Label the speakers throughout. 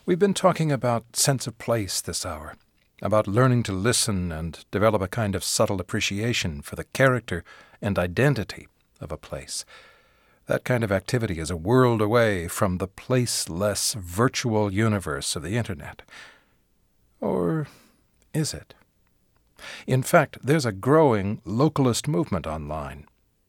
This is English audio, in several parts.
Speaker 1: We've been talking about sense of place this hour, about learning to listen and develop a kind of subtle appreciation for the character and identity of a place. That kind of activity is a world away from the placeless virtual universe of the Internet. Or is it? In fact, there's a growing localist movement online.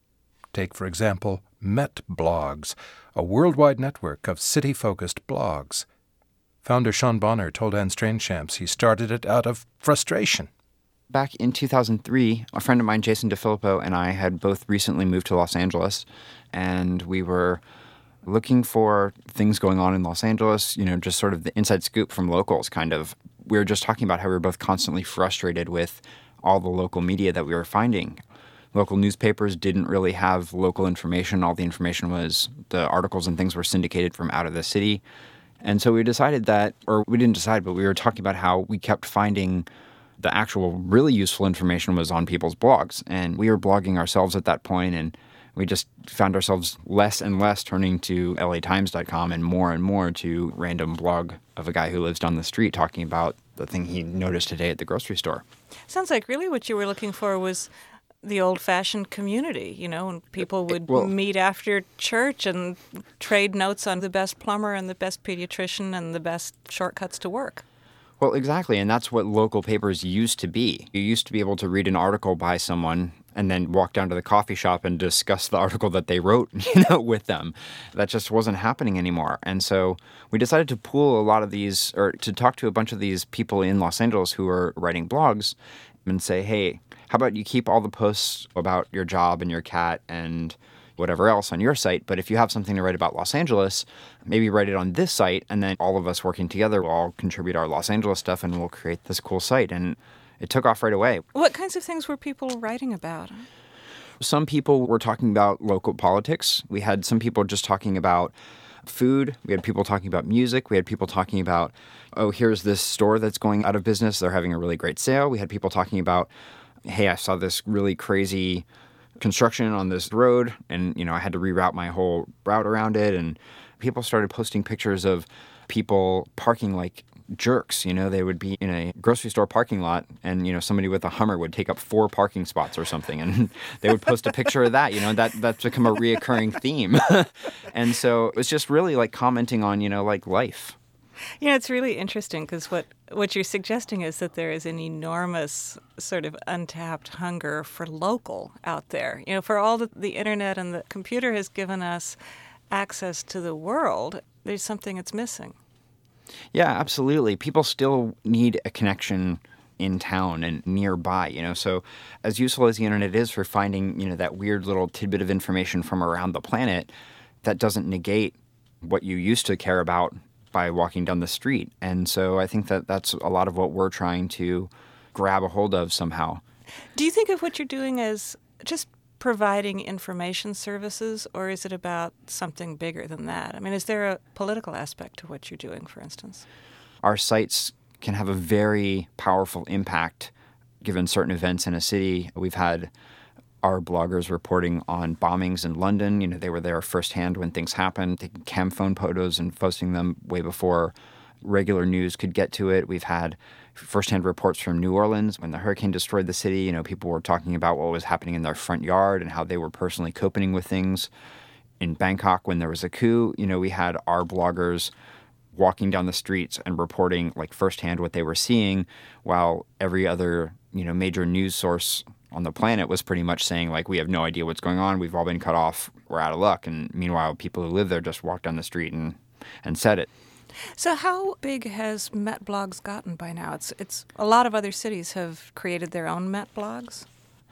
Speaker 1: Take, for example, Met Blogs, a worldwide network of city-focused blogs. Founder Sean Bonner told Anne Strainchamps he started it out of frustration.
Speaker 2: Back in 2003, a friend of mine, Jason DeFilippo, and I had both recently moved to Los Angeles, and we were looking for things going on in Los Angeles, just sort of the inside scoop from locals, kind of. We were just talking about how we were both constantly frustrated with all the local media that we were finding. Local newspapers didn't really have local information. All the information was the articles and things were syndicated from out of the city. And so we decided that, or we didn't decide, but we were talking about how we kept finding the actual really useful information was on people's blogs. And we were blogging ourselves at that point, and we just found ourselves less and less turning to LATimes.com and more to random blog of a guy who lives down the street talking about the thing he noticed today at the grocery store.
Speaker 3: Sounds like really what you were looking for was the old-fashioned community, when people would meet after church and trade notes on the best plumber and the best pediatrician and the best shortcuts to work.
Speaker 2: Well, exactly, and that's what local papers used to be. You used to be able to read an article by someone and then walk down to the coffee shop and discuss the article that they wrote, with them. That just wasn't happening anymore. And so we decided to pool a lot of these, or to talk to a bunch of these people in Los Angeles who are writing blogs and say, hey, how about you keep all the posts about your job and your cat and whatever else on your site, but if you have something to write about Los Angeles, maybe write it on this site, and then all of us working together will all contribute our Los Angeles stuff and we'll create this cool site. And it took off right away.
Speaker 3: What kinds of things were people writing about?
Speaker 2: Some people were talking about local politics. We had some people just talking about food. We had people talking about music. We had people talking about, here's this store that's going out of business. They're having a really great sale. We had people talking about, hey, I saw this really crazy construction on this road, and, I had to reroute my whole route around it. And people started posting pictures of people parking like jerks. They would be in a grocery store parking lot, and, somebody with a Hummer would take up 4 parking spots or something, and they would post a picture of that. That's become a reoccurring theme. And so it was just really like commenting on, life.
Speaker 3: It's really interesting because what you're suggesting is that there is an enormous sort of untapped hunger for local out there. For all that the Internet and the computer has given us access to the world, there's something that's missing.
Speaker 2: Yeah, absolutely. People still need a connection in town and nearby, So as useful as the Internet is for finding, that weird little tidbit of information from around the planet, that doesn't negate what you used to care about by walking down the street. And so I think that that's a lot of what we're trying to grab a hold of somehow.
Speaker 3: Do you think of what you're doing as just providing information services, or is it about something bigger than that? I mean, is there a political aspect to what you're doing, for instance? Our
Speaker 2: sites can have a very powerful impact given certain events in a city. We've had our bloggers reporting on bombings in London. They were there firsthand when things happened, taking cam phone photos and posting them way before regular news could get to it. We've had firsthand reports from New Orleans when the hurricane destroyed the city. People were talking about what was happening in their front yard and how they were personally coping with things. In Bangkok, when there was a coup, we had our bloggers walking down the streets and reporting firsthand what they were seeing, while every other, major news source on the planet was pretty much saying, we have no idea what's going on. We've all been cut off. We're out of luck. And meanwhile, people who live there just walked down the street and said it.
Speaker 3: So how big has Met Blogs gotten by now? It's a lot of other cities have created their own Met Blogs.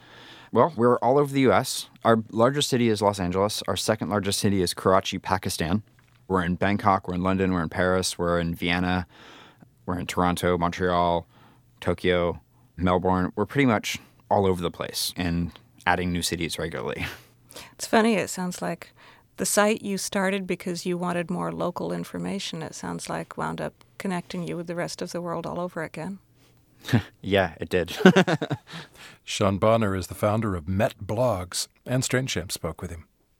Speaker 2: Well, we're all over the U.S. Our largest city is Los Angeles. Our second largest city is Karachi, Pakistan. We're in Bangkok. We're in London. We're in Paris. We're in Vienna. We're in Toronto, Montreal, Tokyo, Melbourne. We're pretty much all over the place and adding new cities regularly.
Speaker 3: It's funny. It sounds like the site you started because you wanted more local information, it sounds like, wound up connecting you with the rest of the world all over again.
Speaker 2: Yeah, it did.
Speaker 1: Sean Bonner is the founder of Met Blogs, and Strainchamps spoke with him.